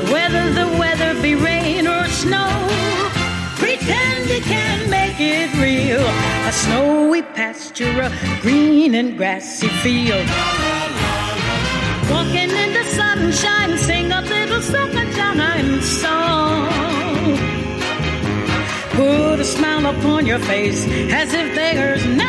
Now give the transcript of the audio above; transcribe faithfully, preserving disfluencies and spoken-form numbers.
whether the weather be rain or snow. Pretend you can make it real. A snowy pasture, a green and grassy field. Walking in the sunshine, sing a little summertime song. Put a smile upon your face as if there's